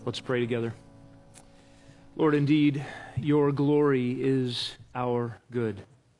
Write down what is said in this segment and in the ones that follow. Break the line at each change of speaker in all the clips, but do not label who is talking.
Let's pray together. Lord, indeed, your glory is our good.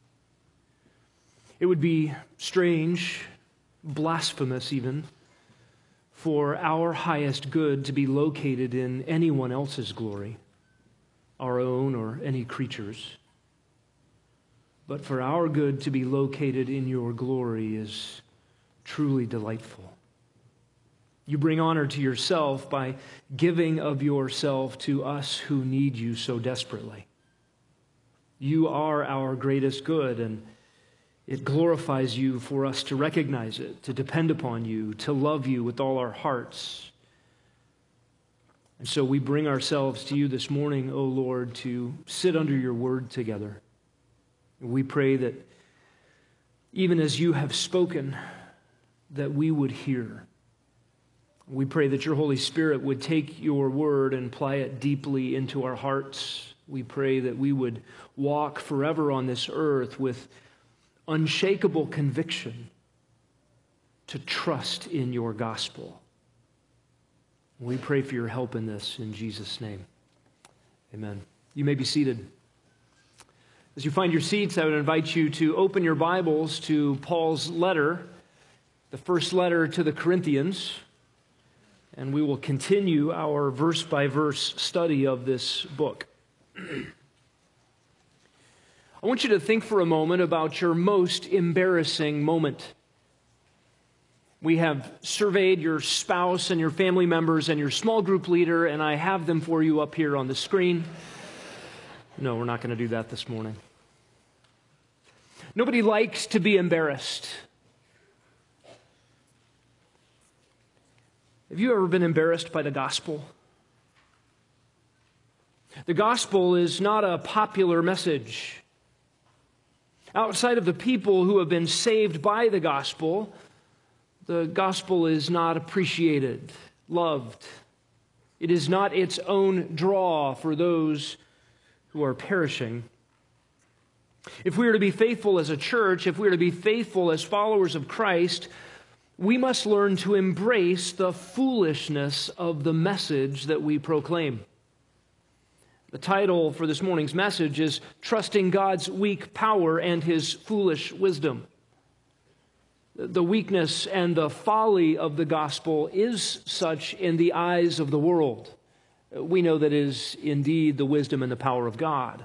It would be strange, blasphemous even, for our highest good to be located in anyone else's glory, our own or any creature's. But for our good to be located in your glory is truly delightful. You bring honor to yourself by giving of yourself to us who need you so desperately. You are our greatest good, and it glorifies you for us to recognize it, to depend upon you, to love you with all our hearts. And so we bring ourselves to you this morning, O Lord, to sit under your word together. We pray that even as you have spoken, that we would hear. We pray that your Holy Spirit would take your word and apply it deeply into our hearts. We pray that we would walk forever on this earth with unshakable conviction to trust in your gospel. We pray for your help in this in Jesus' name. Amen. You may be seated. As you find your seats, I would invite you to open your Bibles to Paul's letter, the first letter to the Corinthians. And we will continue our verse-by-verse study of this book. I want you to think for a moment about your most embarrassing moment. We have surveyed your spouse and your family members and your small group leader, and I have them for you up here on the screen. No, we're not going to do that this morning. Nobody likes to be embarrassed. Have you ever been embarrassed by the gospel? The gospel is not a popular message. Outside of the people who have been saved by the gospel is not appreciated, loved. It is not its own draw for those who are perishing. If we are to be faithful as a church, if we are to be faithful as followers of Christ, we must learn to embrace the foolishness of the message that we proclaim. The title for this morning's message is Trusting God's Weak Power and His Foolish Wisdom. The weakness and the folly of the gospel is such in the eyes of the world. We know that it is indeed the wisdom and the power of God.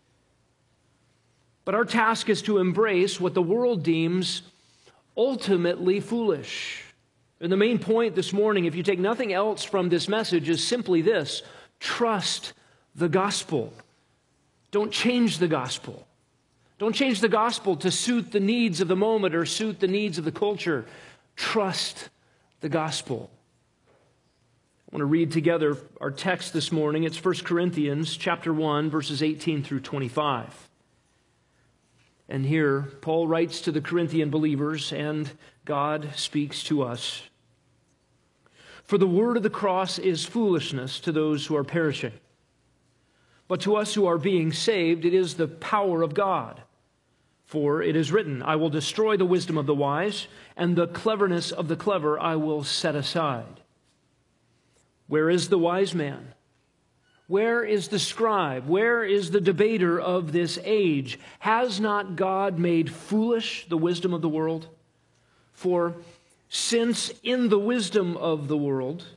But our task is to embrace what the world deems ultimately foolish. And the main point this morning, if you take nothing else from this message, is simply this: trust the gospel. Don't change the gospel. Don't change the gospel to suit the needs of the moment or suit the needs of the culture. Trust the gospel. I want to read together our text this morning. It's 1 Corinthians chapter 1, verses 18 through 25. And here, Paul writes to the Corinthian believers, and God speaks to us. For the word of the cross is foolishness to those who are perishing. But to us who are being saved, it is the power of God. For it is written, I will destroy the wisdom of the wise, and the cleverness of the clever I will set aside. Where is the wise man? Where is the scribe? Where is the debater of this age? Has not God made foolish the wisdom of the world? For since in the wisdom of God,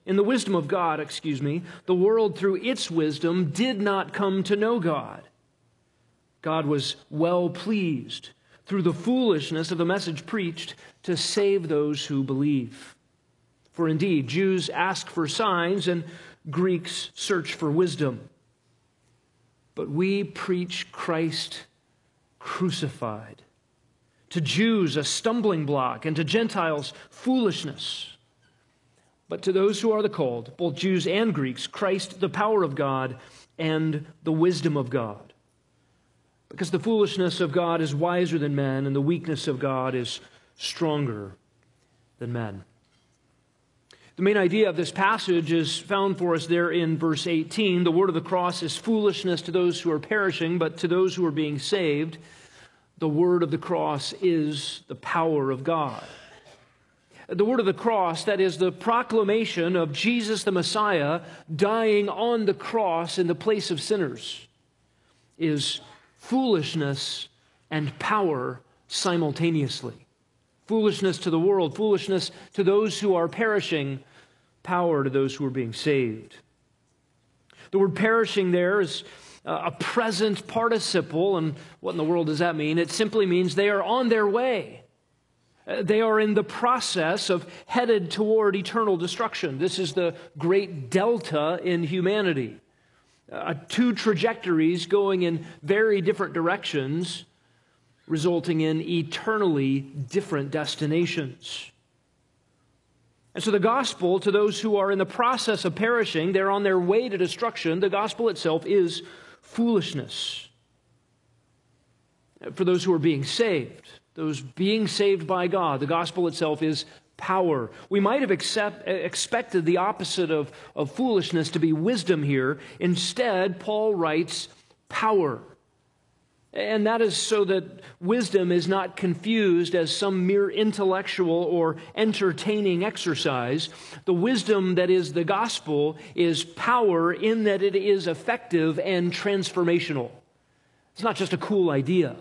the world through its wisdom did not come to know God, God was well pleased through the foolishness of the message preached to save those who believe. For indeed, Jews ask for signs and Greeks search for wisdom. But we preach Christ crucified. To Jews a stumbling block, and to Gentiles foolishness. But to those who are the called, both Jews and Greeks, Christ the power of God and the wisdom of God. Because the foolishness of God is wiser than men, and the weakness of God is stronger than men. The main idea of this passage is found for us there in verse 18. The word of the cross is foolishness to those who are perishing, but to those who are being saved, the word of the cross is the power of God. The word of the cross, that is the proclamation of Jesus the Messiah dying on the cross in the place of sinners, is foolishness and power simultaneously. Foolishness to the world, foolishness to those who are perishing, power to those who are being saved. The word perishing there is a present participle, and what in the world does that mean? It simply means they are on their way. They are in the process of headed toward eternal destruction. This is the great delta in humanity. Two trajectories going in very different directions, resulting in eternally different destinations. And so the gospel, to those who are in the process of perishing, they're on their way to destruction, the gospel itself is foolishness. For those who are being saved, those being saved by God, the gospel itself is power. We might have expected the opposite of foolishness to be wisdom here. Instead, Paul writes power. And that is so that wisdom is not confused as some mere intellectual or entertaining exercise. The wisdom that is the gospel is power in that it is effective and transformational. It's not just a cool idea.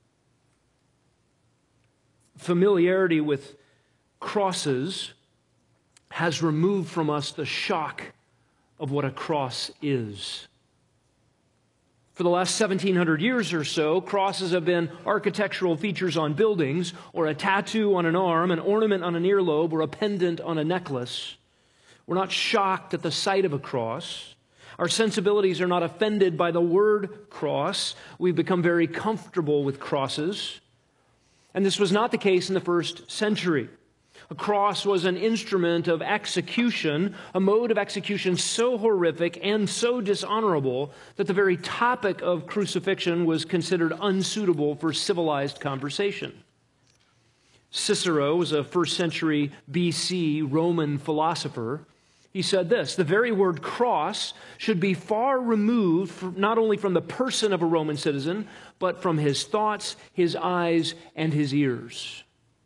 Familiarity with crosses has removed from us the shock of what a cross is. For the last 1,700 years or so, crosses have been architectural features on buildings, or a tattoo on an arm, an ornament on an earlobe, or a pendant on a necklace. We're not shocked at the sight of a cross. Our sensibilities are not offended by the word cross. We've become very comfortable with crosses. And this was not the case in the first century. A cross was an instrument of execution, a mode of execution so horrific and so dishonorable that the very topic of crucifixion was considered unsuitable for civilized conversation. Cicero was a first century BC Roman philosopher. He said this: the very word cross should be far removed not only from the person of a Roman citizen, but from his thoughts, his eyes, and his ears.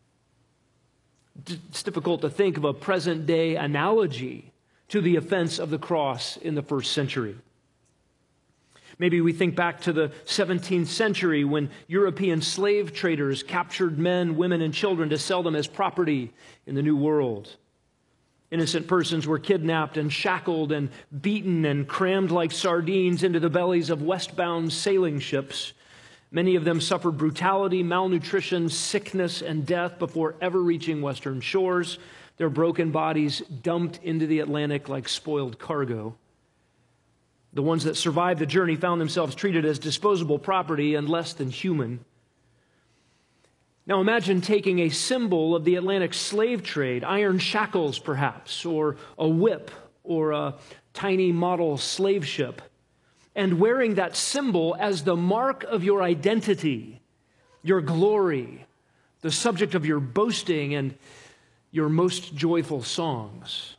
It's difficult to think of a present-day analogy to the offense of the cross in the first century. Maybe we think back to the 17th century when European slave traders captured men, women, and children to sell them as property in the New World. Innocent persons were kidnapped and shackled and beaten and crammed like sardines into the bellies of westbound sailing ships. Many of them suffered brutality, malnutrition, sickness, and death before ever reaching western shores, their broken bodies dumped into the Atlantic like spoiled cargo. The ones that survived the journey found themselves treated as disposable property and less than human. Now imagine taking a symbol of the Atlantic slave trade, iron shackles perhaps, or a whip, or a tiny model slave ship, and wearing that symbol as the mark of your identity, your glory, the subject of your boasting and your most joyful songs.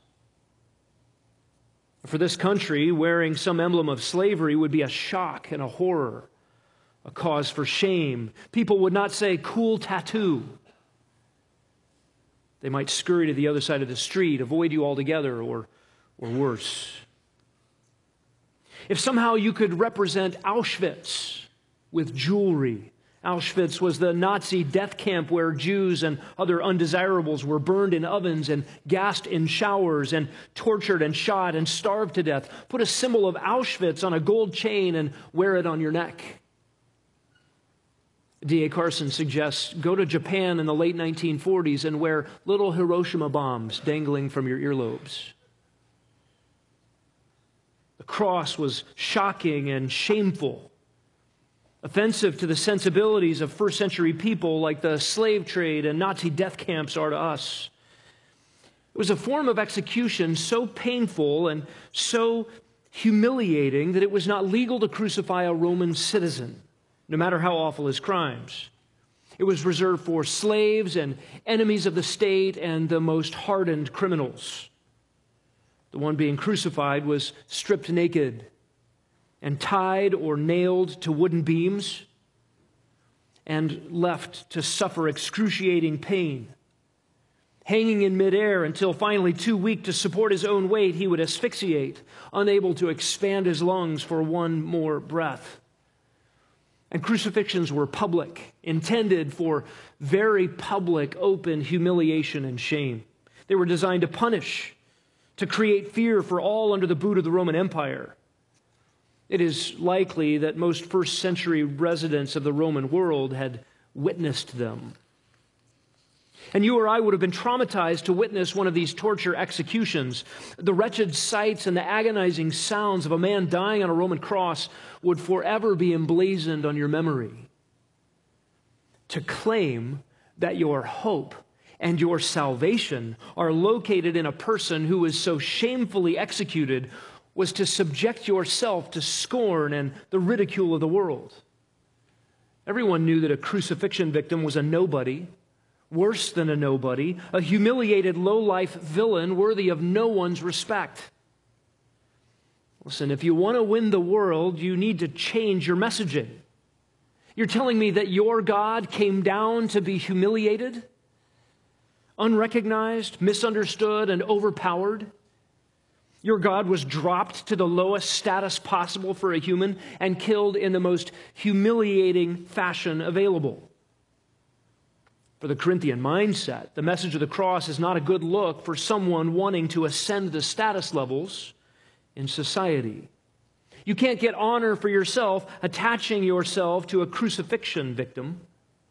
For this country, wearing some emblem of slavery would be a shock and a horror, a cause for shame. People would not say, "cool tattoo." They might scurry to the other side of the street, avoid you altogether, or worse. If somehow you could represent Auschwitz with jewelry. Auschwitz was the Nazi death camp where Jews and other undesirables were burned in ovens and gassed in showers and tortured and shot and starved to death. Put a symbol of Auschwitz on a gold chain and wear it on your neck. D.A. Carson suggests go to Japan in the late 1940s and wear little Hiroshima bombs dangling from your earlobes. The cross was shocking and shameful, offensive to the sensibilities of first century people like the slave trade and Nazi death camps are to us. It was a form of execution so painful and so humiliating that it was not legal to crucify a Roman citizen, no matter how awful his crimes. It was reserved for slaves and enemies of the state and the most hardened criminals. The one being crucified was stripped naked and tied or nailed to wooden beams and left to suffer excruciating pain. hanging in midair until finally, too weak to support his own weight, he would asphyxiate, unable to expand his lungs for one more breath. And crucifixions were public, intended for very public, open humiliation and shame. They were designed to punish, to create fear for all under the boot of the Roman Empire. It is likely that most first century residents of the Roman world had witnessed them. And you or I would have been traumatized to witness one of these torture executions. The wretched sights and the agonizing sounds of a man dying on a Roman cross would forever be emblazoned on your memory. To claim that your hope and your salvation are located in a person who is so shamefully executed was to subject yourself to scorn and the ridicule of the world. Everyone knew that a crucifixion victim was a nobody, worse than a nobody, a humiliated, low-life villain worthy of no one's respect. Listen, if you want to win the world, you need to change your messaging. You're telling me that your God came down to be humiliated, unrecognized, misunderstood, and overpowered? Your God was dropped to the lowest status possible for a human and killed in the most humiliating fashion available. For the Corinthian mindset, the message of the cross is not a good look for someone wanting to ascend the status levels in society. You can't get honor for yourself attaching yourself to a crucifixion victim.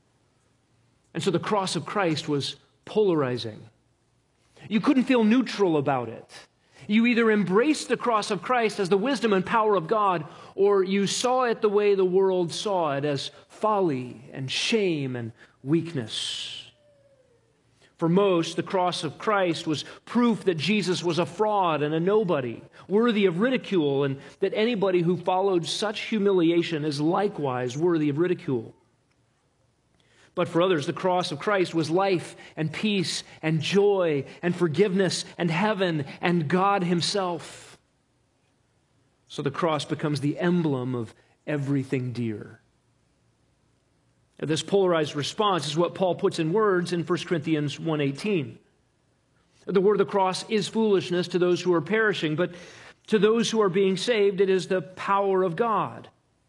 And so the cross of Christ was polarizing. You couldn't feel neutral about it. You either embraced the cross of Christ as the wisdom and power of God, or you saw it the way the world saw it, as folly and shame and weakness. For most, the cross of Christ was proof that Jesus was a fraud and a nobody, worthy of ridicule, and that anybody who followed such humiliation is likewise worthy of ridicule. But for others, the cross of Christ was life and peace and joy and forgiveness and heaven and God Himself. So the cross becomes the emblem of everything dear. This polarized response is what Paul puts in words in 1 Corinthians 1:18. The word of the cross is foolishness to those who are perishing, but to those who are being saved, it is the power of God.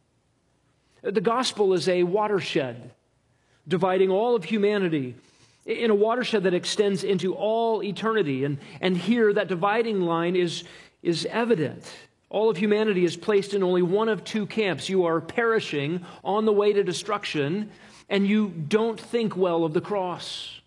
The gospel is a watershed, dividing all of humanity in a watershed that extends into all eternity. And here that dividing line is evident. All of humanity is placed in only one of two camps. You are perishing on the way to destruction, and you don't think well of the cross.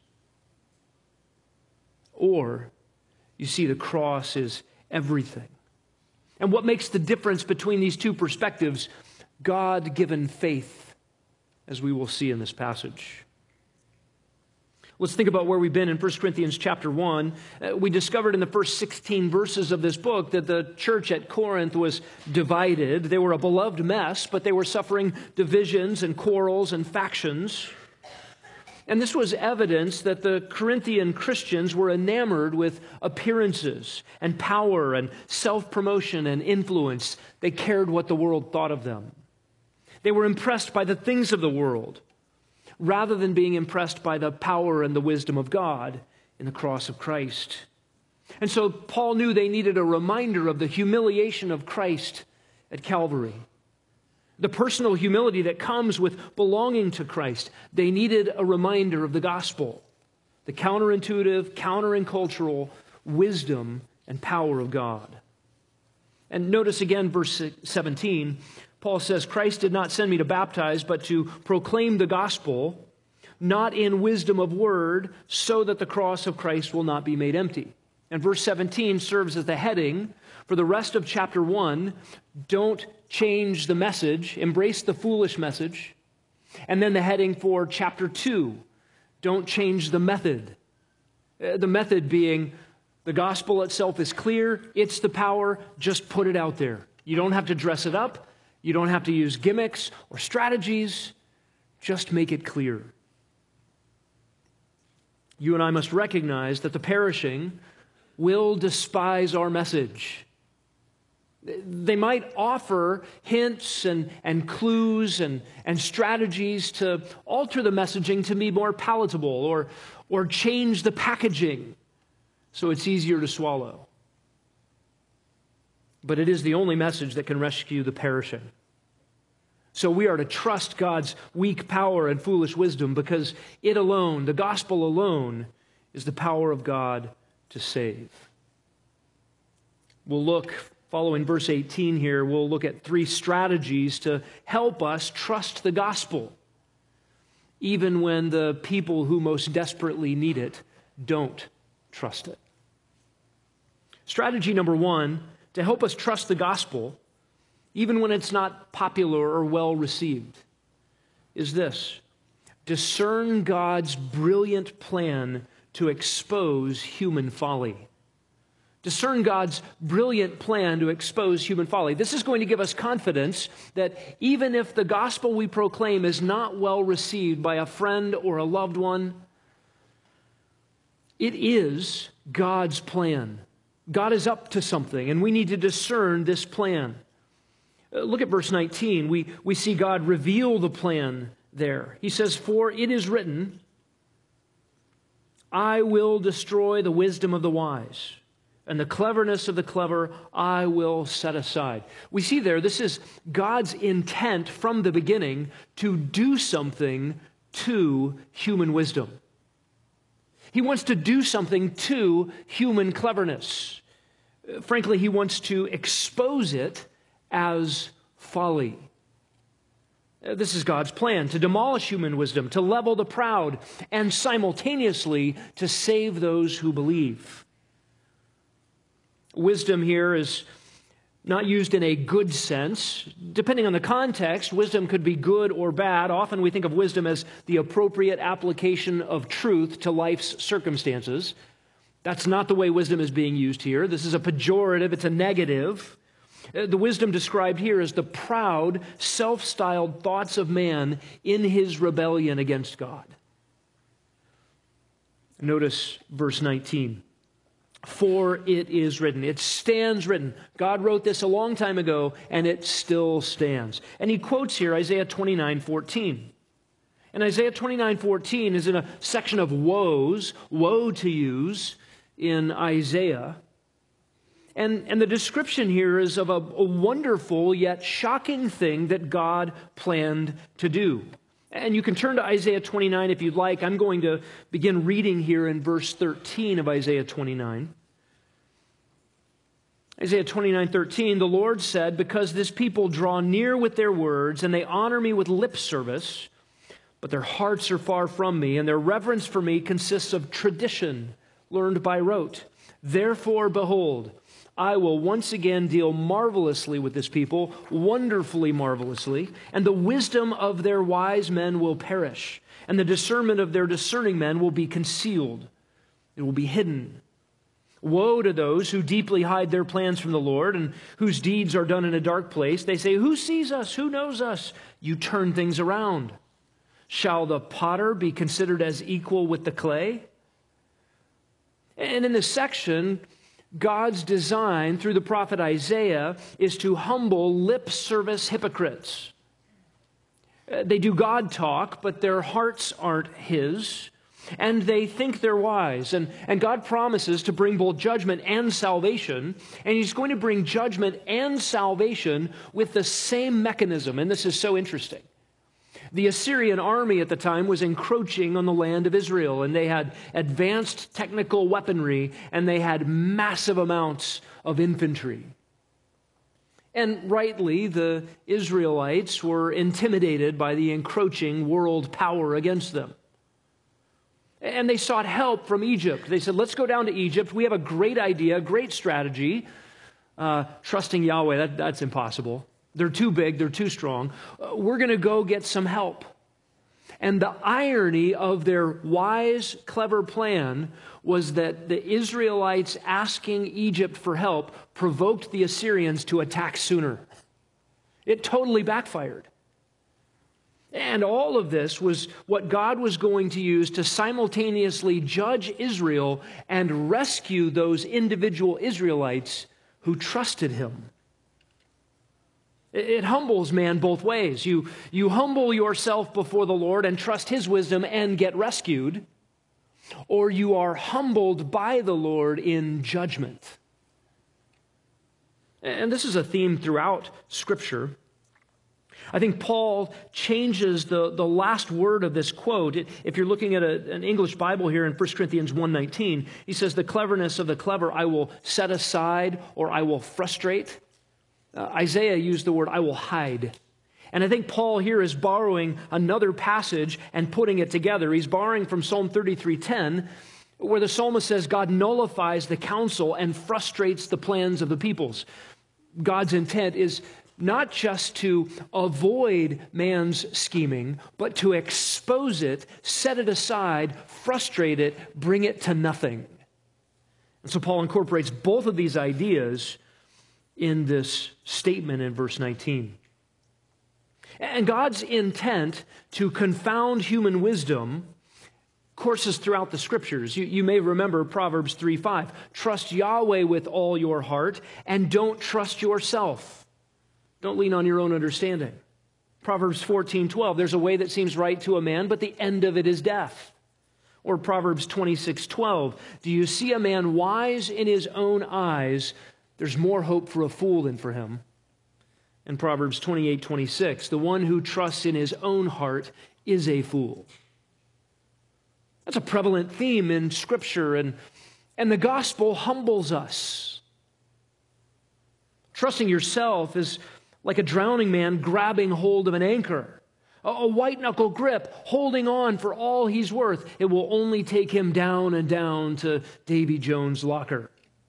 Or you see the cross is everything. And what makes the difference between these two perspectives? God-given faith, as we will see in this passage. Let's think about where we've been in 1 Corinthians chapter 1. We discovered in the first 16 verses of this book that the church at Corinth was divided. They were a beloved mess, but they were suffering divisions and quarrels and factions. And this was evidence that the Corinthian Christians were enamored with appearances and power and self-promotion and influence. They cared what the world thought of them. They were impressed by the things of the world, rather than being impressed by the power and the wisdom of God in the cross of Christ. And so Paul knew they needed a reminder of the humiliation of Christ at Calvary, the personal humility that comes with belonging to Christ. They needed a reminder of the gospel, the counterintuitive, countercultural wisdom and power of God. And notice again verse 17, Paul says, Christ did not send me to baptize, but to proclaim the gospel, not in wisdom of word, so that the cross of Christ will not be made empty. And verse 17 serves as the heading for the rest of chapter 1. Don't change the message, embrace the foolish message. And then the heading for chapter 2, don't change the method. The method being the gospel itself is clear, it's the power, just put it out there. You don't have to dress it up. You don't have to use gimmicks or strategies. Just make it clear. You and I must recognize that the perishing will despise our message. They might offer hints and clues and strategies to alter the messaging to be more palatable or change the packaging so it's easier to swallow. But it is the only message that can rescue the perishing. So we are to trust God's weak power and foolish wisdom because it alone, the gospel alone, is the power of God to save. We'll look, following verse 18 here, we'll look at 3 strategies to help us trust the gospel, even when the people who most desperately need it don't trust it. Strategy number 1, to help us trust the gospel, even when it's not popular or well received, is this: discern God's brilliant plan to expose human folly. Discern God's brilliant plan to expose human folly. This is going to give us confidence that even if the gospel we proclaim is not well received by a friend or a loved one, it is God's plan. God is up to something, and we need to discern this plan. Look at verse 19. We see God reveal the plan there. He says, "For it is written, I will destroy the wisdom of the wise, and the cleverness of the clever I will set aside." We see there, this is God's intent from the beginning to do something to human wisdom. He wants to do something to human cleverness. Frankly, he wants to expose it as folly. This is God's plan, to demolish human wisdom, to level the proud, and simultaneously to save those who believe. Wisdom here is not used in a good sense. Depending on the context, wisdom could be good or bad. Often we think of wisdom as the appropriate application of truth to life's circumstances. That's not the way wisdom is being used here. This is a pejorative, it's a negative. The wisdom described here is the proud, self-styled thoughts of man in his rebellion against God. Notice verse 19. For it is written. It stands written. God wrote this a long time ago, and it still stands. And he quotes here Isaiah 29:14. And Isaiah 29:14 is in a section of woes, woe to yous in Isaiah. And the description here is of a wonderful yet shocking thing that God planned to do. And you can turn to Isaiah 29 if you'd like. I'm going to begin reading here in verse 13 of Isaiah 29. Isaiah 29:13, the Lord said, "Because this people draw near with their words, and they honor me with lip service, but their hearts are far from me, and their reverence for me consists of tradition learned by rote. Therefore, behold, I will once again deal marvelously with this people, wonderfully marvelously, and the wisdom of their wise men will perish, and the discernment of their discerning men will be concealed. It will be hidden. Woe to those who deeply hide their plans from the Lord and whose deeds are done in a dark place. They say, 'Who sees us? Who knows us?' You turn things around. Shall the potter be considered as equal with the clay?" And in this section, God's design through the prophet Isaiah is to humble lip service hypocrites. They do God talk, but their hearts aren't His, and they think they're wise. And God promises to bring both judgment and salvation, and He's going to bring judgment and salvation with the same mechanism, and this is so interesting. The Assyrian army at the time was encroaching on the land of Israel, and they had advanced technical weaponry, and they had massive amounts of infantry. And rightly, the Israelites were intimidated by the encroaching world power against them. And they sought help from Egypt. They said, "Let's go down to Egypt. We have a great idea, great strategy." Trusting Yahweh, that's impossible. They're too big, they're too strong. We're going to go get some help. And the irony of their wise, clever plan was that the Israelites asking Egypt for help provoked the Assyrians to attack sooner. It totally backfired. And all of this was what God was going to use to simultaneously judge Israel and rescue those individual Israelites who trusted Him. It humbles man both ways. You humble yourself before the Lord and trust His wisdom and get rescued, or you are humbled by the Lord in judgment. And this is a theme throughout Scripture. I think Paul changes the last word of this quote. If you're looking at an English Bible here in 1 Corinthians 1:19, he says, "The cleverness of the clever I will set aside, or I will frustrate." Isaiah used the word, "I will hide." And I think Paul here is borrowing another passage and putting it together. He's borrowing from Psalm 33:10, where the psalmist says God nullifies the counsel and frustrates the plans of the peoples. God's intent is not just to avoid man's scheming, but to expose it, set it aside, frustrate it, bring it to nothing. And so Paul incorporates both of these ideas in this statement in verse 19. And God's intent to confound human wisdom courses throughout the Scriptures. You may remember Proverbs 3:5. Trust Yahweh with all your heart and don't trust yourself. Don't lean on your own understanding. Proverbs 14:12. There's a way that seems right to a man, but the end of it is death. Or Proverbs 26:12. Do you see a man wise in his own eyes? There's more hope for a fool than for him. And Proverbs 28:26. The one who trusts in his own heart is a fool. That's a prevalent theme in Scripture, and the gospel humbles us. Trusting yourself is like a drowning man grabbing hold of an anchor. A white-knuckle grip, holding on for all he's worth. It will only take him down and down to Davy Jones' locker.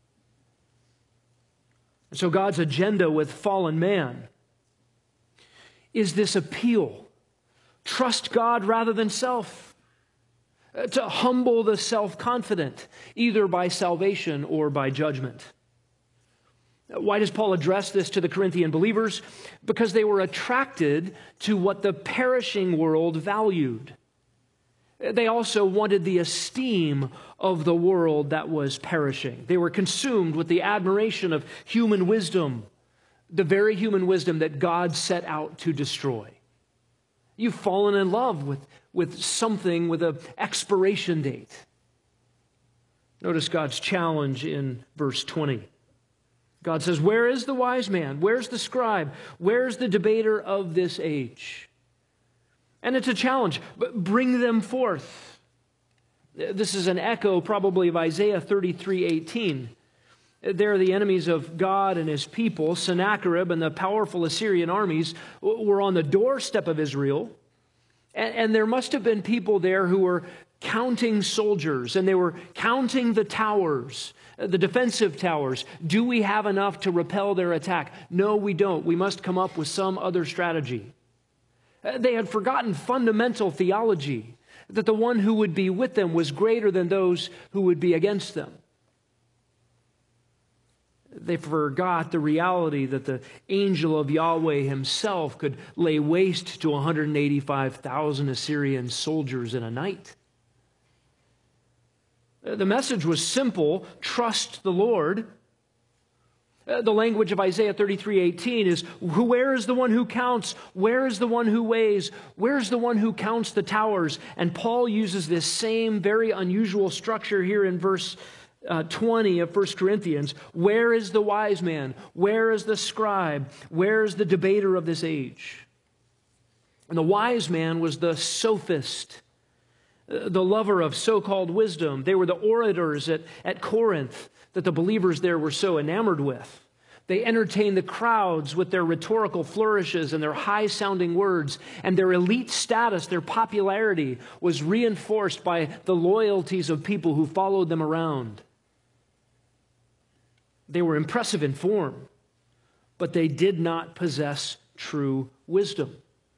And so God's agenda with fallen man is this appeal. Trust God rather than self. To humble the self-confident, either by salvation or by judgment. Why does Paul address this to the Corinthian believers? Because they were attracted to what the perishing world valued. They also wanted the esteem of the world that was perishing. They were consumed with the admiration of human wisdom, the very human wisdom that God set out to destroy. You've fallen in love with something with an expiration date. Notice God's challenge in verse 20. God says, where is the wise man? Where's the scribe? Where's the debater of this age? And it's a challenge, but bring them forth. This is an echo probably of Isaiah 33:18. There the enemies of God and His people, Sennacherib and the powerful Assyrian armies, were on the doorstep of Israel. And there must have been people there who were counting soldiers, and they were counting the towers, the defensive towers. Do we have enough to repel their attack? No, we don't. We must come up with some other strategy. They had forgotten fundamental theology, that the one who would be with them was greater than those who would be against them. They forgot the reality that the angel of Yahweh himself could lay waste to 185,000 Assyrian soldiers in a night. The message was simple: trust the Lord. The language of Isaiah 33:18 is, where is the one who counts? Where is the one who weighs? Where's the one who counts the towers? And Paul uses this same very unusual structure here in verse 20 of 1 Corinthians. Where is the wise man? Where is the scribe? Where is the debater of this age? And the wise man was the sophist, the lover of so-called wisdom. They were the orators at Corinth that the believers there were so enamored with. They entertained the crowds with their rhetorical flourishes and their high-sounding words, and their elite status, their popularity, was reinforced by the loyalties of people who followed them around. They were impressive in form, but they did not possess true wisdom.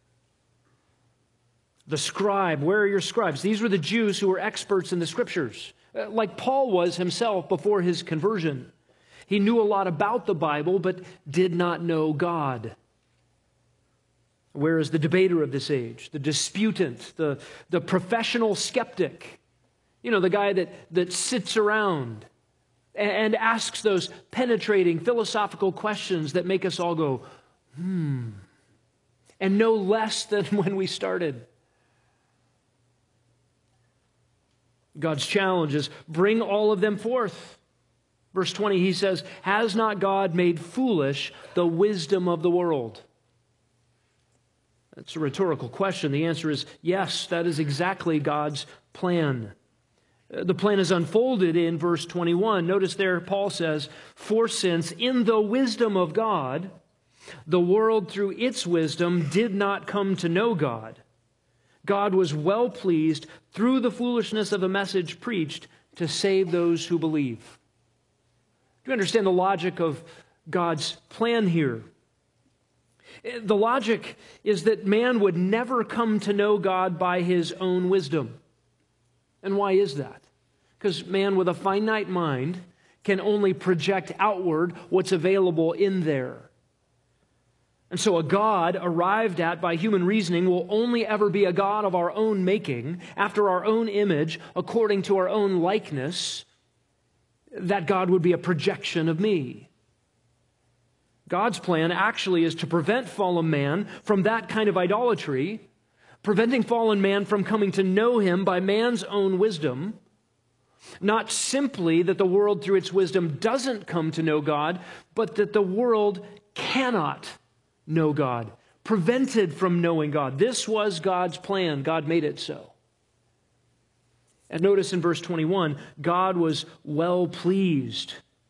The scribe, where are your scribes? These were the Jews who were experts in the Scriptures, like Paul was himself before his conversion. He knew a lot about the Bible, but did not know God. Where is the debater of this age? The disputant, the professional skeptic. You know, the guy that sits around and asks those penetrating philosophical questions that make us all go, And no less than when we started. God's challenge is bring all of them forth. Verse 20, he says, has not God made foolish the wisdom of the world? That's a rhetorical question. The answer is yes, that is exactly God's plan. The plan is unfolded in verse 21. Notice there Paul says, for since in the wisdom of God, the world through its wisdom did not come to know God, God was well pleased through the foolishness of the message preached to save those who believe. Do you understand the logic of God's plan here? The logic is that man would never come to know God by his own wisdom. And why is that? Because man with a finite mind can only project outward what's available in there. And so a God arrived at by human reasoning will only ever be a God of our own making, after our own image, according to our own likeness. That God would be a projection of me. God's plan actually is to prevent fallen man from that kind of idolatry, preventing fallen man from coming to know him by man's own wisdom. Not simply that the world through its wisdom doesn't come to know God, but that the world cannot know God, prevented from knowing God. This was God's plan. God made it so. And notice in verse 21, God was well pleased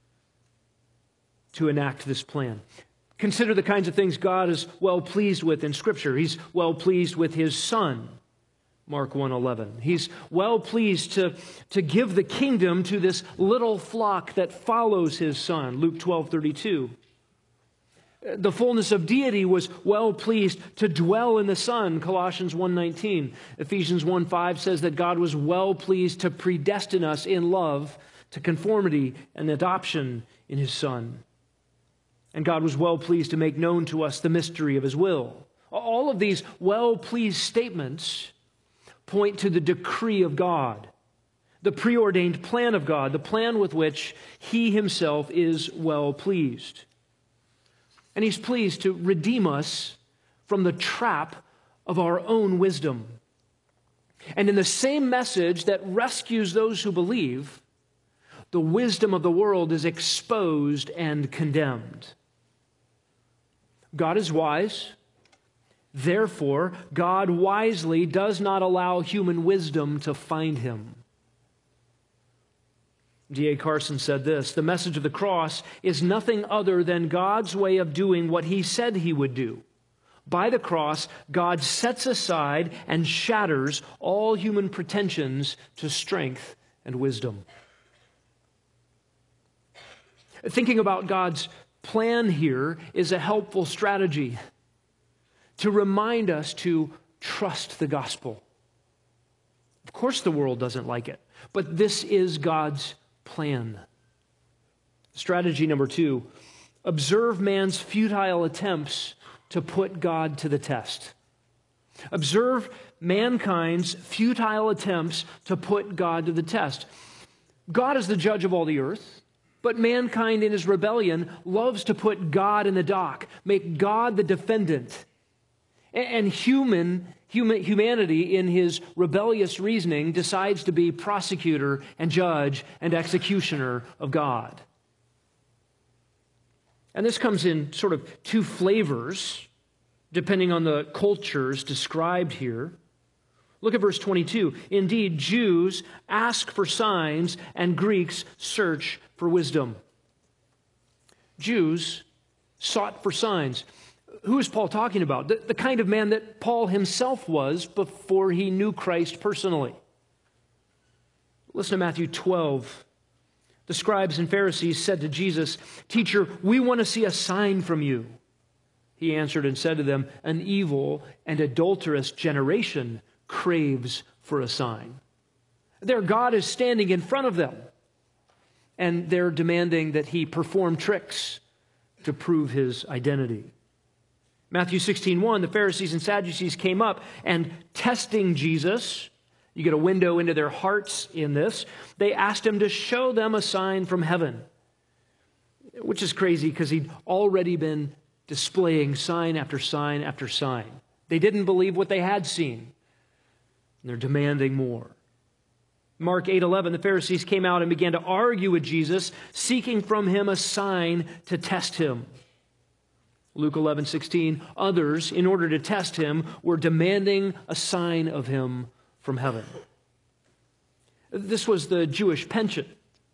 to enact this plan. Consider the kinds of things God is well pleased with in Scripture. He's well pleased with His Son, Mark 1:11. He's well pleased to give the kingdom to this little flock that follows His Son, Luke 12:32. The fullness of deity was well pleased to dwell in the Son, Colossians 1:19. Ephesians 1:5 says that God was well pleased to predestine us in love to conformity and adoption in His Son. And God was well pleased to make known to us the mystery of His will. All of these well-pleased statements point to the decree of God, the preordained plan of God, the plan with which He Himself is well pleased. And He's pleased to redeem us from the trap of our own wisdom. And in the same message that rescues those who believe, the wisdom of the world is exposed and condemned. God is wise. Therefore, God wisely does not allow human wisdom to find Him. D.A. Carson said this, the message of the cross is nothing other than God's way of doing what He said He would do. By the cross, God sets aside and shatters all human pretensions to strength and wisdom. Thinking about God's plan here is a helpful strategy to remind us to trust the gospel. Of course the world doesn't like it, but this is God's plan. Strategy number 2, observe man's futile attempts to put God to the test. Observe mankind's futile attempts to put God to the test. God is the judge of all the earth, but mankind in his rebellion loves to put God in the dock, make God the defendant. And humanity in his rebellious reasoning decides to be prosecutor and judge and executioner of God. And this comes in sort of 2 flavors, depending on the cultures described here. Look at verse 22. Indeed, Jews ask for signs and Greeks search for wisdom. Jews sought for signs. Who is Paul talking about? The kind of man that Paul himself was before he knew Christ personally. Listen to Matthew 12. The scribes and Pharisees said to Jesus, "Teacher, we want to see a sign from you." He answered and said to them, "An evil and adulterous generation craves for a sign." Their God is standing in front of them, and they're demanding that He perform tricks to prove His identity. Matthew 16:1, the Pharisees and Sadducees came up and testing Jesus, you get a window into their hearts in this, they asked Him to show them a sign from heaven, which is crazy because He'd already been displaying sign after sign after sign. They didn't believe what they had seen, and they're demanding more. Mark 8:11, the Pharisees came out and began to argue with Jesus, seeking from him a sign to test him. Luke 11:16, others, in order to test him, were demanding a sign of him from heaven. This was the Jewish penchant.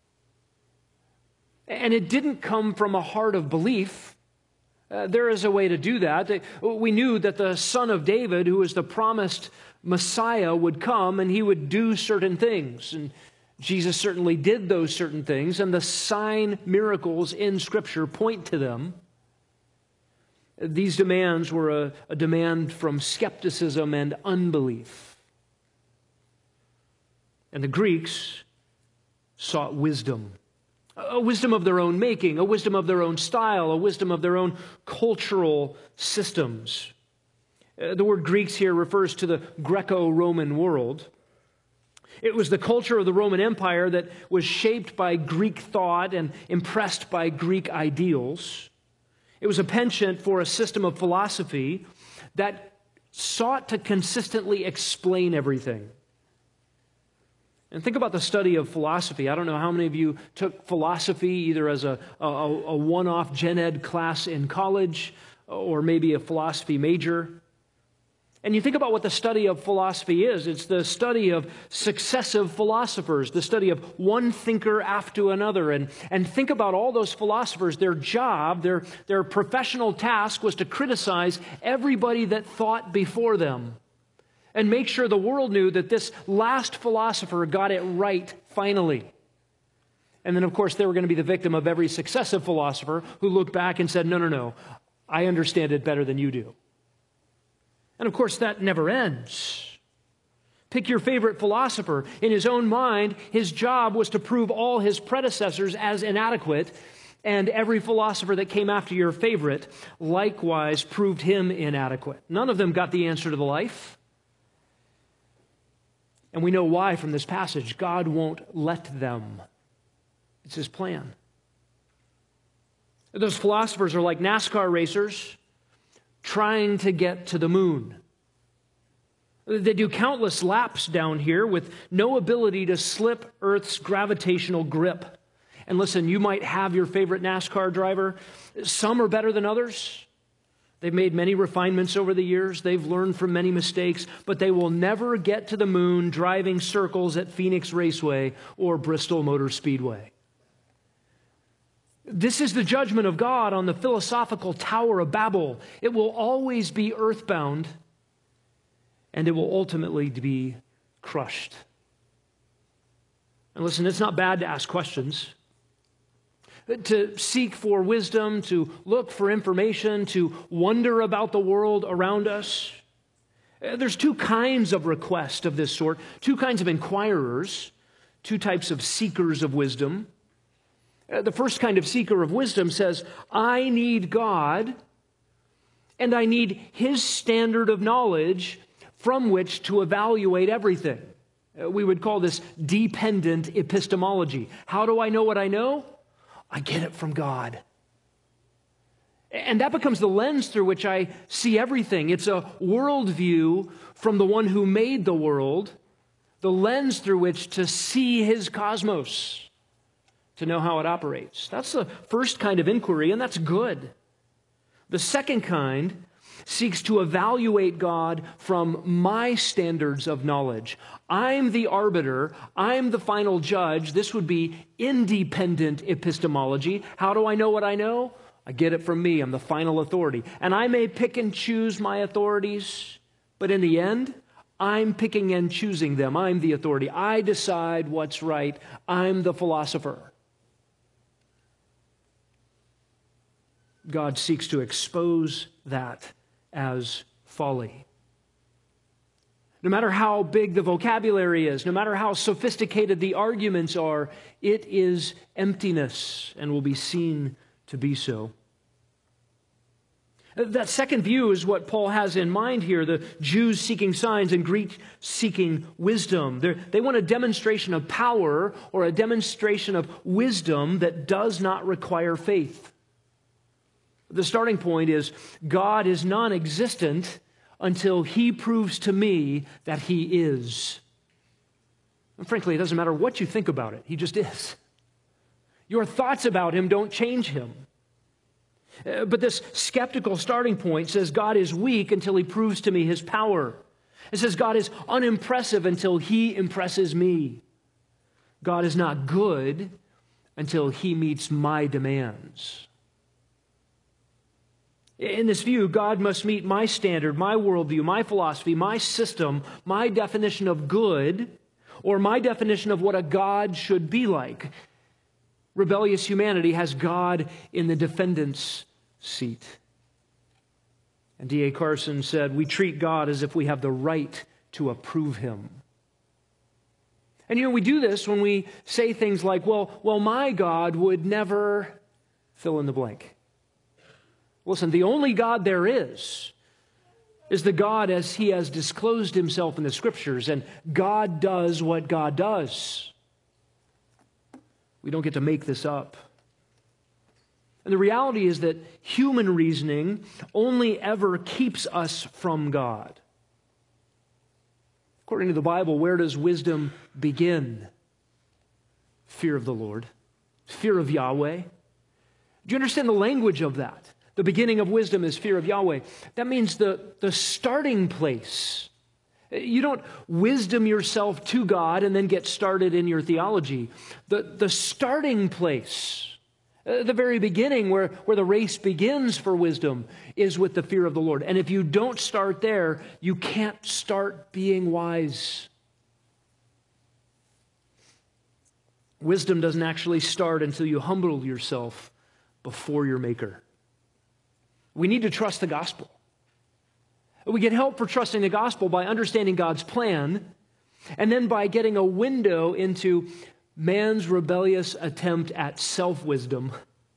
And it didn't come from a heart of belief. There is a way to do that. We knew that the Son of David, who was the promised Messiah, would come and he would do certain things. And Jesus certainly did those certain things, and the sign miracles in Scripture point to them. These demands were a demand from skepticism and unbelief. And the Greeks sought wisdom. A wisdom of their own making, a wisdom of their own style, a wisdom of their own cultural systems. The word Greeks here refers to the Greco-Roman world. It was the culture of the Roman Empire that was shaped by Greek thought and impressed by Greek ideals. It was a penchant for a system of philosophy that sought to consistently explain everything. And think about the study of philosophy. I don't know how many of you took philosophy either as a one-off gen ed class in college or maybe a philosophy major. And you think about what the study of philosophy is. It's the study of successive philosophers, the study of one thinker after another. And think about all those philosophers. Their job, their professional task was to criticize everybody that thought before them and make sure the world knew that this last philosopher got it right finally. And then, of course, they were going to be the victim of every successive philosopher who looked back and said, no, I understand it better than you do. And of course, that never ends. Pick your favorite philosopher. In his own mind, his job was to prove all his predecessors as inadequate, and every philosopher that came after your favorite likewise proved him inadequate. None of them got the answer to the life. And we know why from this passage. God won't let them. It's his plan. Those philosophers are like NASCAR racers trying to get to the moon. They do countless laps down here with no ability to slip Earth's gravitational grip. And listen, you might have your favorite NASCAR driver. Some are better than others. They've made many refinements over the years. They've learned from many mistakes, but they will never get to the moon driving circles at Phoenix Raceway or Bristol Motor Speedway. This is the judgment of God on the philosophical Tower of Babel. It will always be earthbound, and it will ultimately be crushed. And listen, it's not bad to ask questions, to seek for wisdom, to look for information, to wonder about the world around us. There's two kinds of requests of this sort, two kinds of inquirers, two types of seekers of wisdom. The first kind of seeker of wisdom says, I need God, and I need his standard of knowledge from which to evaluate everything. We would call this dependent epistemology. How do I know what I know? I get it from God. And that becomes the lens through which I see everything. It's a worldview from the one who made the world, the lens through which to see his cosmos, to know how it operates. That's the first kind of inquiry, and that's good. The second kind seeks to evaluate God from my standards of knowledge. I'm the arbiter. I'm the final judge. This would be independent epistemology. How do I know what I know? I get it from me. I'm the final authority. And I may pick and choose my authorities, but in the end, I'm picking and choosing them. I'm the authority. I decide what's right. I'm the philosopher. God seeks to expose that as folly. No matter how big the vocabulary is, no matter how sophisticated the arguments are, it is emptiness and will be seen to be so. That second view is what Paul has in mind here, the Jews seeking signs and Greeks seeking wisdom. They want a demonstration of power or a demonstration of wisdom that does not require faith. The starting point is God is non-existent until He proves to me that He is. And frankly, it doesn't matter what you think about it. He just is. Your thoughts about Him don't change Him. But this skeptical starting point says God is weak until He proves to me His power. It says God is unimpressive until He impresses me. God is not good until He meets my demands. In this view, God must meet my standard, my worldview, my philosophy, my system, my definition of good, or my definition of what a God should be like. Rebellious humanity has God in the defendant's seat. And D.A. Carson said, we treat God as if we have the right to approve Him. And we do this when we say things like, well, my God would never fill in the blank. Listen, the only God there is the God as He has disclosed Himself in the Scriptures, and God does what God does. We don't get to make this up. And the reality is that human reasoning only ever keeps us from God. According to the Bible, where does wisdom begin? Fear of the Lord. Fear of Yahweh. Do you understand the language of that? The beginning of wisdom is fear of Yahweh. That means the starting place. You don't wisdom yourself to God and then get started in your theology. The starting place, the very beginning where the race begins for wisdom is with the fear of the Lord. And if you don't start there, you can't start being wise. Wisdom doesn't actually start until you humble yourself before your Maker. We need to trust the gospel. We get help for trusting the gospel by understanding God's plan, and then by getting a window into man's rebellious attempt at self-wisdom.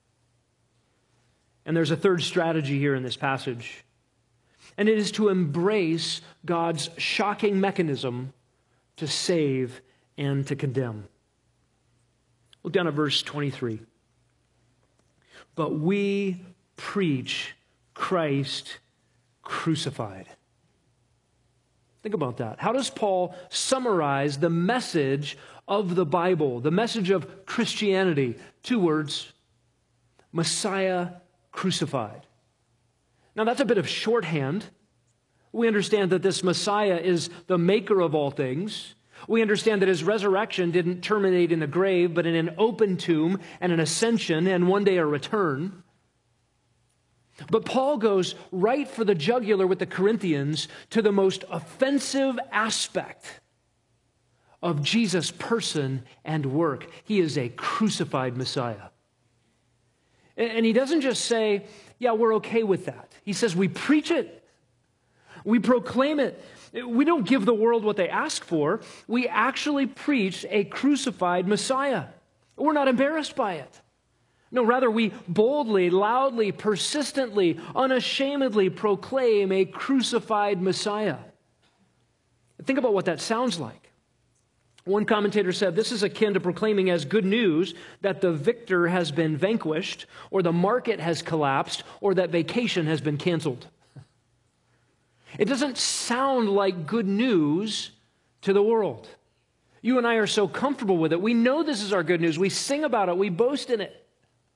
And there's a third strategy here in this passage, and it is to embrace God's shocking mechanism to save and to condemn. Look down at verse 23. But we preach Christ crucified. Think about that. How does Paul summarize the message of the Bible, the message of Christianity? 2 words: Messiah crucified. Now that's a bit of shorthand. We understand that this Messiah is the maker of all things. We understand that His resurrection didn't terminate in the grave, but in an open tomb and an ascension and one day a return. But Paul goes right for the jugular with the Corinthians to the most offensive aspect of Jesus' person and work. He is a crucified Messiah. And he doesn't just say, yeah, we're okay with that. He says we preach it. We proclaim it. We don't give the world what they ask for. We actually preach a crucified Messiah. We're not embarrassed by it. No, rather, we boldly, loudly, persistently, unashamedly proclaim a crucified Messiah. Think about what that sounds like. One commentator said this is akin to proclaiming as good news that the victor has been vanquished, or the market has collapsed, or that vacation has been canceled. It doesn't sound like good news to the world. You and I are so comfortable with it. We know this is our good news. We sing about it. We boast in it.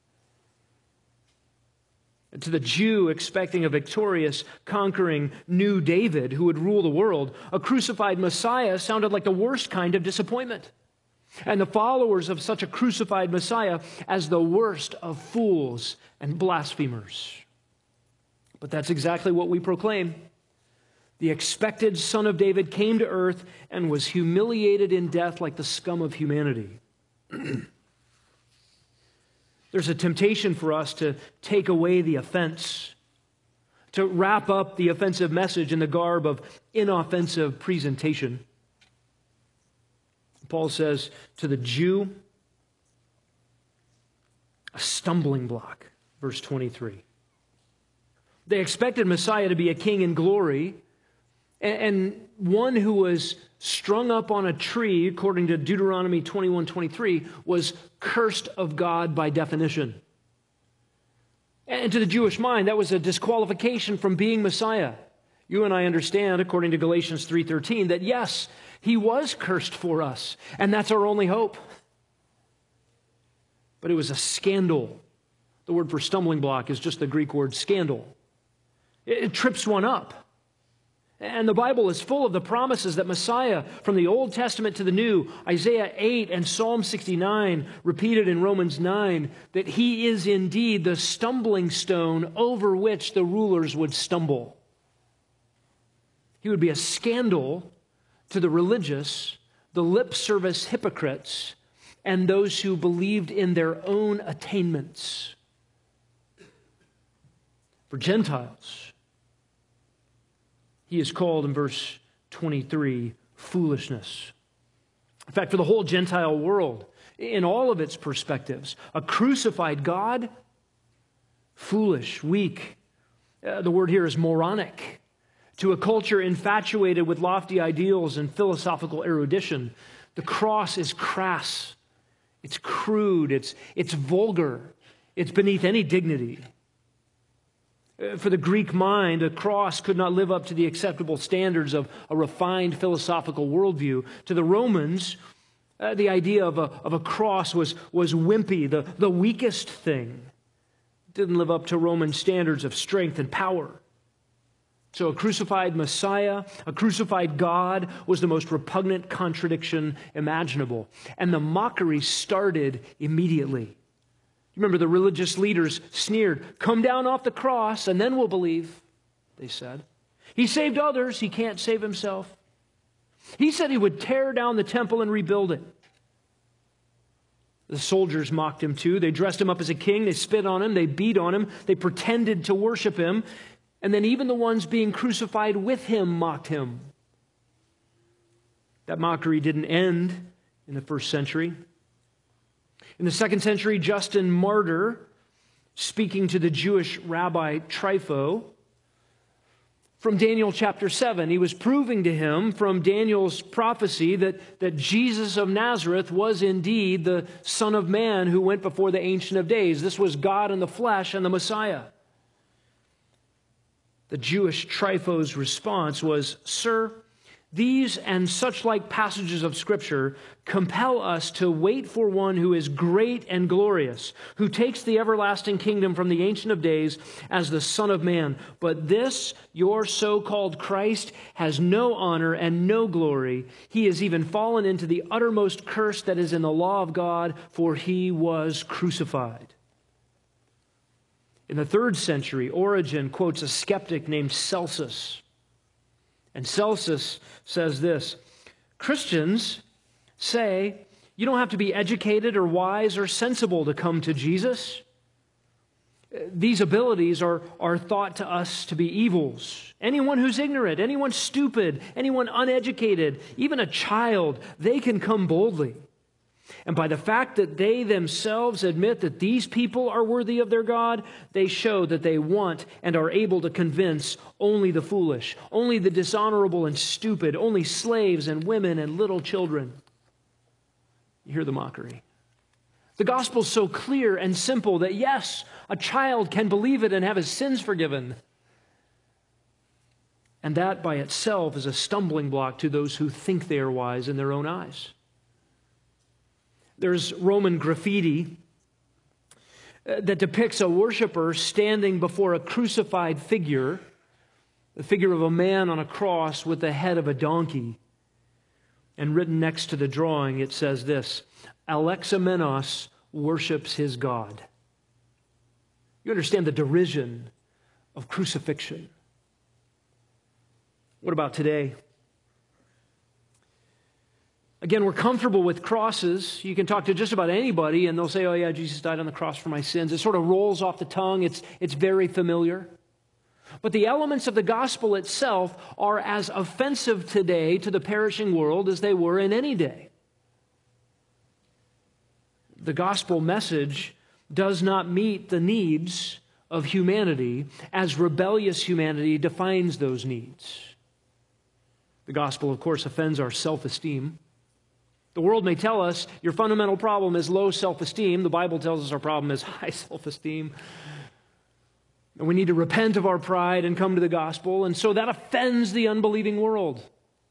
To the Jew expecting a victorious, conquering new David who would rule the world, a crucified Messiah sounded like the worst kind of disappointment. And the followers of such a crucified Messiah as the worst of fools and blasphemers. But that's exactly what we proclaim. The expected Son of David came to earth and was humiliated in death like the scum of humanity. There's a temptation for us to take away the offense, to wrap up the offensive message in the garb of inoffensive presentation. Paul says to the Jew, a stumbling block, verse 23. They expected Messiah to be a king in glory, and one who was strung up on a tree, according to Deuteronomy 21:23, was cursed of God by definition. And to the Jewish mind, that was a disqualification from being Messiah. You and I understand, according to Galatians 3:13, that yes, he was cursed for us, and that's our only hope. But it was a scandal. The word for stumbling block is just the Greek word scandal. It trips one up. And the Bible is full of the promises that Messiah, from the Old Testament to the New, Isaiah 8 and Psalm 69, repeated in Romans 9, that he is indeed the stumbling stone over which the rulers would stumble. He would be a scandal to the religious, the lip service hypocrites, and those who believed in their own attainments. For Gentiles, he is called in verse 23, foolishness. In fact, for the whole Gentile world, in all of its perspectives, a crucified God, foolish, weak. The word here is moronic. To a culture infatuated with lofty ideals and philosophical erudition, the cross is crass, it's crude, it's vulgar, it's beneath any dignity. For the Greek mind, a cross could not live up to the acceptable standards of a refined philosophical worldview. To the Romans, the idea of a cross was wimpy, the weakest thing. It didn't live up to Roman standards of strength and power. So a crucified Messiah, a crucified God, was the most repugnant contradiction imaginable. And the mockery started immediately. Remember, the religious leaders sneered, "Come down off the cross and then we'll believe," they said. He saved others, he can't save himself. He said he would tear down the temple and rebuild it. The soldiers mocked him too. They dressed him up as a king, they spit on him, they beat on him, they pretended to worship him, and then even the ones being crucified with him mocked him. That mockery didn't end in the first century. In the second century, Justin Martyr, speaking to the Jewish rabbi Trypho, from Daniel chapter 7, he was proving to him from Daniel's prophecy that Jesus of Nazareth was indeed the Son of Man who went before the Ancient of Days. This was God in the flesh and the Messiah. The Jewish Trypho's response was, "Sir, these and such like passages of Scripture compel us to wait for one who is great and glorious, who takes the everlasting kingdom from the Ancient of Days as the Son of Man. But this, your so-called Christ, has no honor and no glory. He has even fallen into the uttermost curse that is in the law of God, for he was crucified." In the 3rd century, Origen quotes a skeptic named Celsus. And Celsus says this: Christians say you don't have to be educated or wise or sensible to come to Jesus. These abilities are thought to us to be evils. Anyone who's ignorant, anyone stupid, anyone uneducated, even a child, they can come boldly. And by the fact that they themselves admit that these people are worthy of their God, they show that they want and are able to convince only the foolish, only the dishonorable and stupid, only slaves and women and little children. You hear the mockery. The gospel's so clear and simple that yes, a child can believe it and have his sins forgiven. And that by itself is a stumbling block to those who think they are wise in their own eyes. There's Roman graffiti that depicts a worshiper standing before a crucified figure, the figure of a man on a cross with the head of a donkey. And written next to the drawing, it says this: Alexamenos worships his God. You understand the derision of crucifixion. What about today? Again, we're comfortable with crosses. You can talk to just about anybody and they'll say, "Oh yeah, Jesus died on the cross for my sins." It sort of rolls off the tongue. It's very familiar. But the elements of the gospel itself are as offensive today to the perishing world as they were in any day. The gospel message does not meet the needs of humanity as rebellious humanity defines those needs. The gospel, of course, offends our self-esteem. The world may tell us your fundamental problem is low self-esteem. The Bible tells us our problem is high self-esteem. And we need to repent of our pride and come to the gospel, and so that offends the unbelieving world.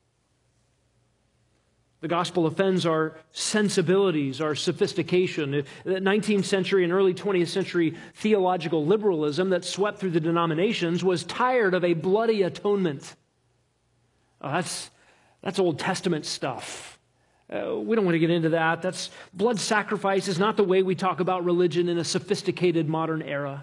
The gospel offends our sensibilities, our sophistication. The 19th century and early 20th century theological liberalism that swept through the denominations was tired of a bloody atonement. That's Old Testament stuff. We don't want to get into that. Blood sacrifice is not the way we talk about religion in a sophisticated modern era.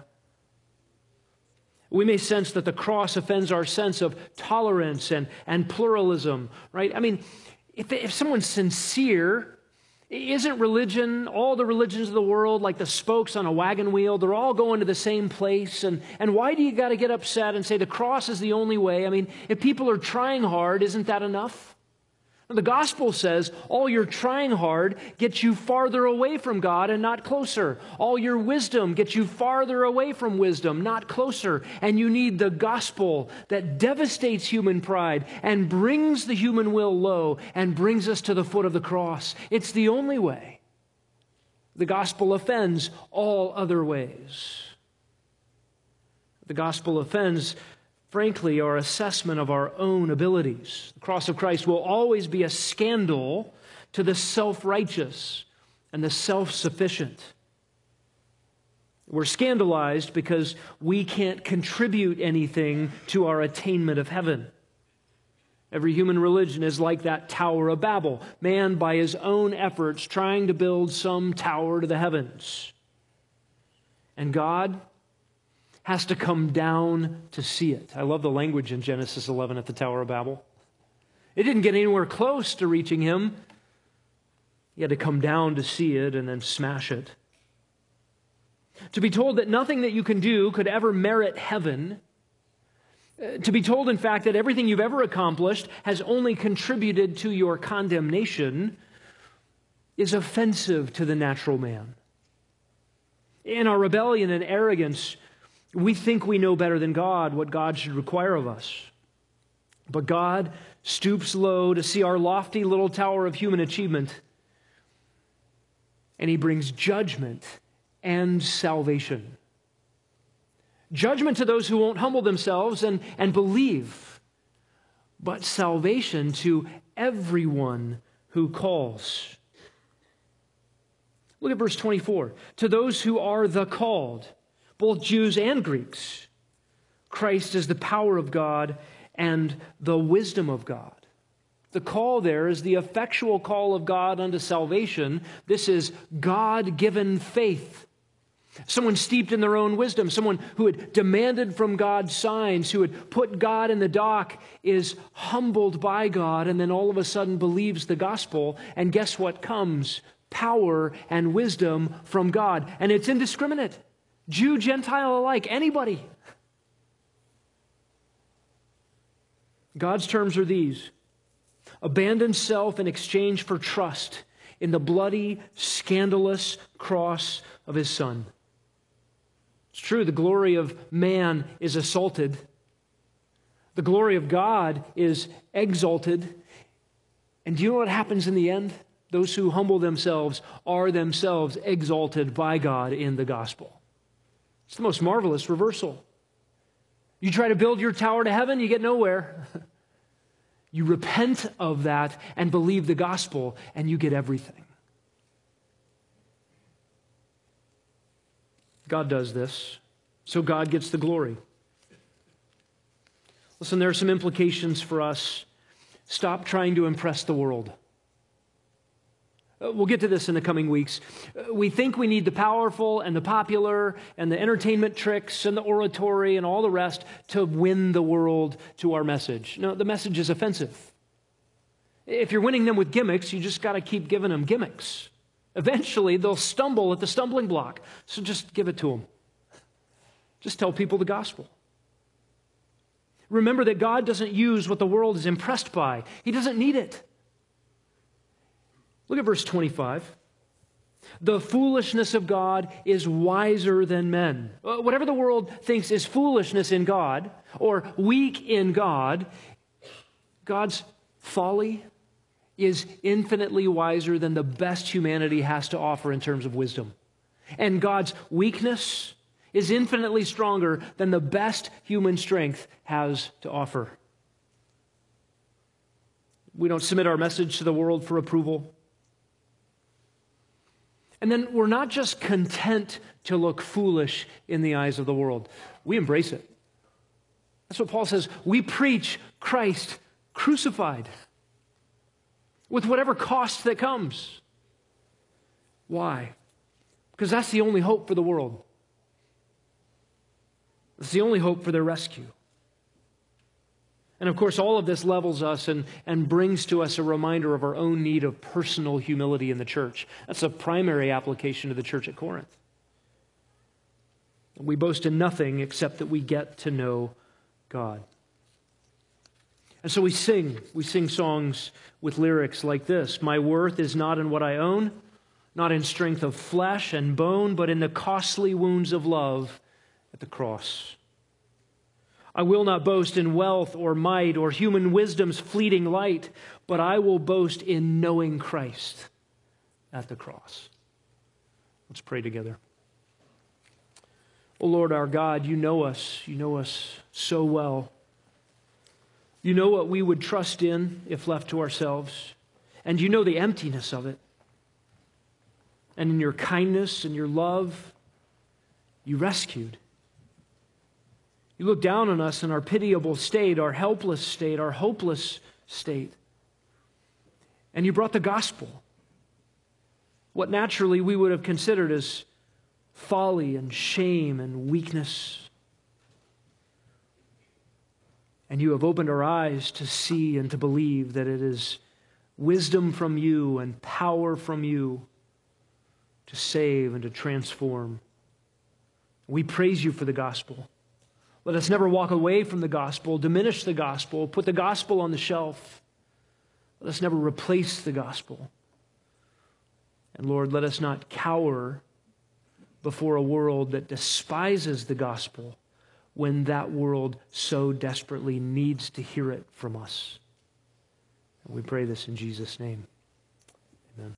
We may sense that the cross offends our sense of tolerance and pluralism, right? I mean, if someone's sincere, isn't religion, all the religions of the world, like the spokes on a wagon wheel, they're all going to the same place? And why do you got to get upset and say the cross is the only way? I mean, if people are trying hard, isn't that enough? The gospel says all your trying hard gets you farther away from God and not closer. All your wisdom gets you farther away from wisdom, not closer. And you need the gospel that devastates human pride and brings the human will low and brings us to the foot of the cross. It's the only way. The gospel offends all other ways. The gospel offends, frankly, our assessment of our own abilities. The cross of Christ will always be a scandal to the self-righteous and the self-sufficient. We're scandalized because we can't contribute anything to our attainment of heaven. Every human religion is like that Tower of Babel, man by his own efforts trying to build some tower to the heavens. And God has to come down to see it. I love the language in Genesis 11 at the Tower of Babel. It didn't get anywhere close to reaching him. He had to come down to see it and then smash it. To be told that nothing that you can do could ever merit heaven, to be told, in fact, that everything you've ever accomplished has only contributed to your condemnation, is offensive to the natural man. In our rebellion and arrogance, we think we know better than God what God should require of us. But God stoops low to see our lofty little tower of human achievement, and he brings judgment and salvation. Judgment to those who won't humble themselves and believe, but salvation to everyone who calls. Look at verse 24. To those who are the called, both Jews and Greeks, Christ is the power of God and the wisdom of God. The call there is the effectual call of God unto salvation. This is God-given faith. Someone steeped in their own wisdom, someone who had demanded from God signs, who had put God in the dock, is humbled by God and then all of a sudden believes the gospel. And guess what comes? Power and wisdom from God. And it's indiscriminate. Jew, Gentile alike, anybody. God's terms are these: abandon self in exchange for trust in the bloody, scandalous cross of his Son. It's true, the glory of man is assaulted. The glory of God is exalted. And do you know what happens in the end? Those who humble themselves are themselves exalted by God in the gospel. It's the most marvelous reversal. You try to build your tower to heaven, you get nowhere. You repent of that and believe the gospel, and you get everything. God does this, so God gets the glory. Listen, there are some implications for us. Stop trying to impress the world. We'll get to this in the coming weeks. We think we need the powerful and the popular and the entertainment tricks and the oratory and all the rest to win the world to our message. No, the message is offensive. If you're winning them with gimmicks, you just got to keep giving them gimmicks. Eventually, they'll stumble at the stumbling block. So just give it to them. Just tell people the gospel. Remember that God doesn't use what the world is impressed by. He doesn't need it. Look at verse 25. The foolishness of God is wiser than men. Whatever the world thinks is foolishness in God or weak in God, God's folly is infinitely wiser than the best humanity has to offer in terms of wisdom. And God's weakness is infinitely stronger than the best human strength has to offer. We don't submit our message to the world for approval. And then we're not just content to look foolish in the eyes of the world. We embrace it. That's what Paul says. We preach Christ crucified with whatever cost that comes. Why? Because that's the only hope for the world. It's the only hope for their rescue. And of course, all of this levels us and brings to us a reminder of our own need of personal humility in the church. That's a primary application to the church at Corinth. We boast in nothing except that we get to know God. And so we sing songs with lyrics like this. My worth is not in what I own, not in strength of flesh and bone, but in the costly wounds of love at the cross. I will not boast in wealth or might or human wisdom's fleeting light, but I will boast in knowing Christ at the cross. Let's pray together. Oh Lord our God, you know us so well. You know what we would trust in if left to ourselves, and you know the emptiness of it. And in your kindness and your love, you rescued. You look down on us in our pitiable state, our helpless state, our hopeless state. And you brought the gospel. What naturally we would have considered as folly and shame and weakness. And you have opened our eyes to see and to believe that it is wisdom from you and power from you to save and to transform. We praise you for the gospel. Let us never walk away from the gospel, diminish the gospel, put the gospel on the shelf. Let us never replace the gospel. And Lord, let us not cower before a world that despises the gospel when that world so desperately needs to hear it from us. And we pray this in Jesus' name.